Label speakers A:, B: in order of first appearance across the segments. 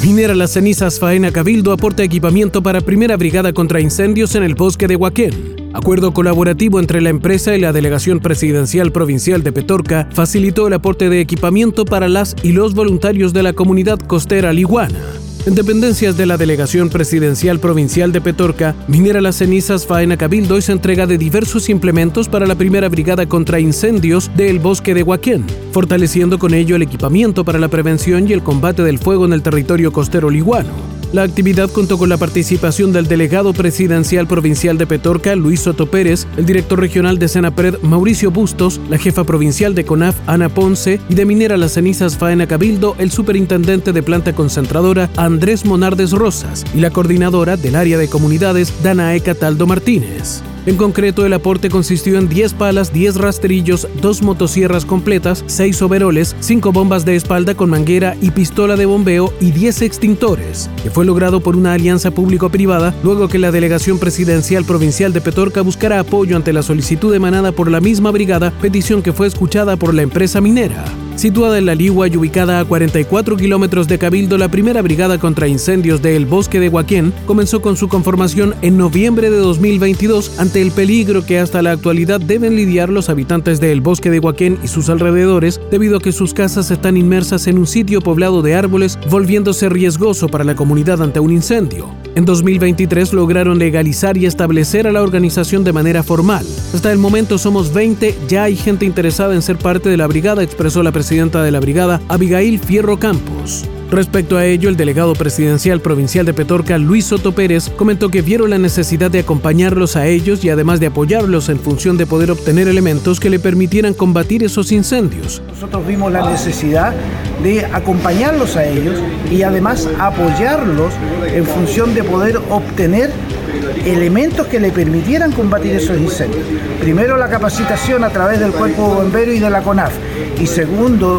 A: Minera Las Cenizas Faena Cabildo aporta equipamiento para primera brigada contra incendios en el bosque de Huaquén. Acuerdo colaborativo entre la empresa y la Delegación Presidencial Provincial de Petorca facilitó el aporte de equipamiento para las y los voluntarios de la comunidad costera liguana. En dependencias de la Delegación Presidencial Provincial de Petorca, Minera Las Cenizas Faena Cabildo hizo entrega de diversos implementos para la primera brigada contra incendios del bosque de Huaquén, fortaleciendo con ello el equipamiento para la prevención y el combate del fuego en el territorio costero liguano. La actividad contó con la participación del delegado presidencial provincial de Petorca, Luis Soto Pérez, el director regional de Senapred, Mauricio Bustos, la jefa provincial de CONAF, Ana Ponce, y de Minera Las Cenizas Faena Cabildo, el superintendente de planta concentradora, Andrés Monardes Rosas, y la coordinadora del área de comunidades, Danae Cataldo Martínez. En concreto, el aporte consistió en 10 palas, 10 rastrillos, 2 motosierras completas, 6 overoles, 5 bombas de espalda con manguera y pistola de bombeo y 10 extintores, que fue logrado por una alianza público-privada luego que la Delegación Presidencial Provincial de Petorca buscara apoyo ante la solicitud emanada por la misma brigada, petición que fue escuchada por la empresa minera. Situada en la Ligua y ubicada a 44 kilómetros de Cabildo, la primera brigada contra incendios del bosque de Huaquén comenzó con su conformación en noviembre de 2022 ante el peligro que hasta la actualidad deben lidiar los habitantes del bosque de Huaquén y sus alrededores debido a que sus casas están inmersas en un sitio poblado de árboles, volviéndose riesgoso para la comunidad ante un incendio. En 2023 lograron legalizar y establecer a la organización de manera formal. Hasta el momento somos 20, ya hay gente interesada en ser parte de la brigada, expresó la presidenta de la brigada, Abigail Fierro Campos. Respecto a ello, el delegado presidencial provincial de Petorca, Luis Soto Pérez, comentó que vieron la necesidad de acompañarlos a ellos y además de apoyarlos en función de poder obtener elementos que le permitieran combatir esos incendios.
B: Nosotros vimos la necesidad de acompañarlos a ellos y además apoyarlos en función de poder obtener elementos que le permitieran combatir esos incendios. Primero, la capacitación a través del Cuerpo de Bomberos y de la CONAF, y segundo,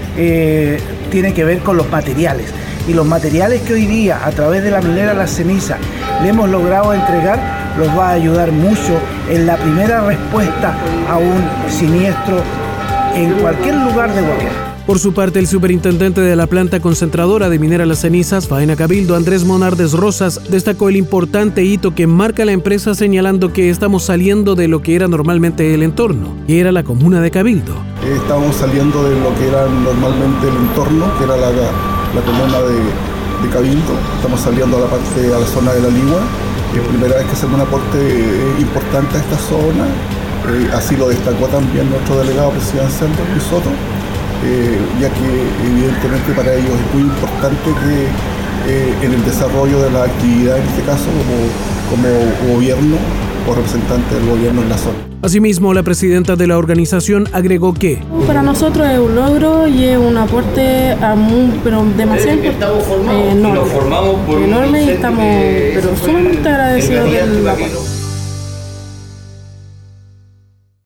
B: tiene que ver con los materiales. Y los materiales que hoy día, a través de la Minera Las Cenizas, le hemos logrado entregar, los va a ayudar mucho en la primera respuesta a un siniestro en cualquier lugar de Huaquén.
A: Por su parte, el superintendente de la planta concentradora de Minera Las Cenizas, Faena Cabildo, Andrés Monardes Rosas, destacó el importante hito que marca la empresa, señalando que estamos saliendo de lo que era normalmente el entorno, que era la comuna de Cabildo.
C: Estamos saliendo de lo que era normalmente el entorno, que era la comuna de Cabildo. Estamos saliendo a la zona de la Ligua. Es primera vez que hacemos un aporte importante a esta zona. Así lo destacó también nuestro delegado presidencial, Luis Soto. Ya que evidentemente para ellos es muy importante que en el desarrollo de la actividad, en este caso como gobierno o representante del gobierno en la zona.
A: Asimismo, la presidenta de la organización agregó que
D: para nosotros es un logro y es un aporte pero demasiado enorme y estamos sumamente agradecidos del apoyo.